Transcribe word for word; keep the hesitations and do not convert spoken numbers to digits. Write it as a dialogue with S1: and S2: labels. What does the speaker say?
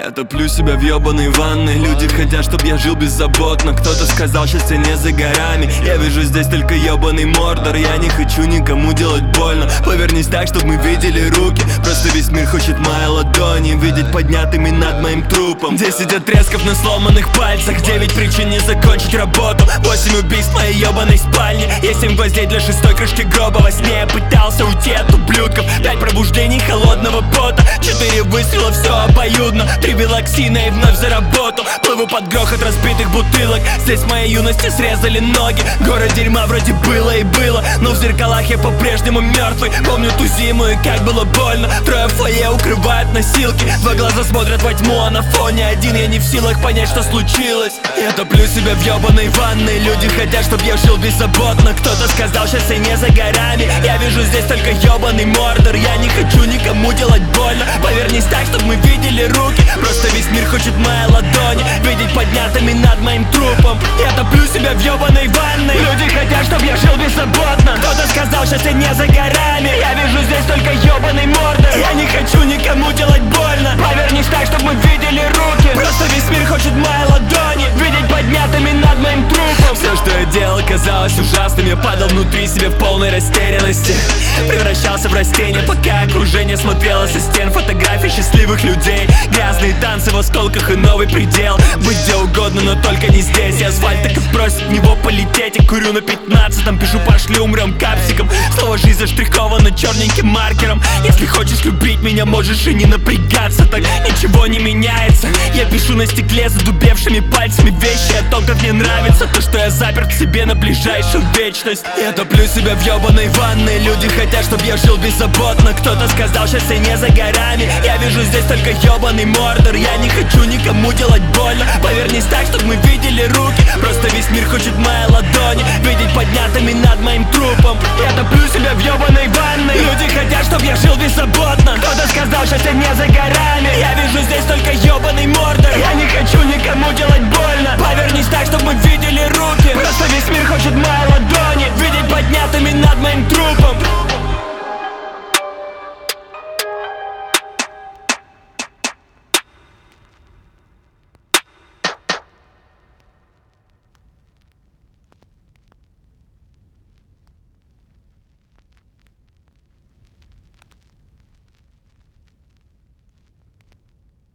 S1: Я топлю себя в ёбаной ванной. Люди хотят, чтоб я жил беззаботно. Кто-то сказал, счастье не за горами. Я вижу здесь только ёбаный Мордор. Я не хочу никому делать больно. Повернись так, чтоб мы видели руки. Просто весь мир хочет мои ладони видеть поднятыми над моим трупом. Десять отрезков на сломанных пальцах. Девять причин не закончить работу. Восемь убийств в моей ёбаной спальне. Есть семь гвоздей для шестой крышки гроба. Во сне я пытался уйти от ублюдков. Пять пробуждений холодного пота. Четыре выстрела, все обоюдно. Три белоксина и вновь за работу. Плыву под грохот разбитых бутылок. Здесь в моей юности срезали ноги. Город дерьма вроде было и было, но в зеркалах я по-прежнему мертвый. Помню ту зиму и как было больно. Трое в фойе укрывают носилки. Два глаза смотрят во тьму, а на фоне один я не в силах понять, что случилось. Я топлю себя в ёбаной ванной. Люди хотят, чтоб я жил беззаботно. Кто-то сказал, счастье не за горами. Я вижу здесь только ёбаный Мордор. Я не хочу никому делать больно. Повернись так, чтоб мы видели руки. Просто весь мир хочет мои ладони видеть поднятыми над моим трупом. Я топлю себя в ёбаной ванной. Люди хотят, чтоб я жил беззаботно. Кто-то сказал, счастье не за горами. Я вижу здесь только ёбаный Мордор. Я не хочу никому делать больно. Повернись так, чтоб мы видели руки. Просто весь мир хочет мои ладони видеть поднятыми над моим трупом. Все, что я делал, казалось ужасным. Я падал внутри себя в полной растерянности. Превращался в растение, пока окружение смотрело со стен. Фотографий счастливых людей, грязные танцы в осколках и новый предел. Быть где угодно, но только не здесь. И асфальт так и просит в него полететь. Я курю на пятнадцатом, пишу пошли умрем капсиком. Слово жизнь заштриховано черненьким маркером. Если хочешь любить меня, можешь и не напрягаться. Так ничего не меняется. Я пишу на стекле задубевшими пальцами вещи о том, как мне нравится то, что я заперт в себе на ближайшую вечность. Я топлю себя в ёбаной ванной. Люди хотят, чтоб я жил беззаботно. Кто-то сказал, счастье не за горами. Я вижу здесь только ёбаный Мордор. Я не хочу никому делать больно. Повернись так, чтоб мы видели руки. Просто весь мир хочет мои ладони видеть поднятыми над моим трупом. Я топлю себя в ёбаной ванной. Люди хотят, чтоб я жил беззаботно. Кто-то сказал, счастье не за горами. Я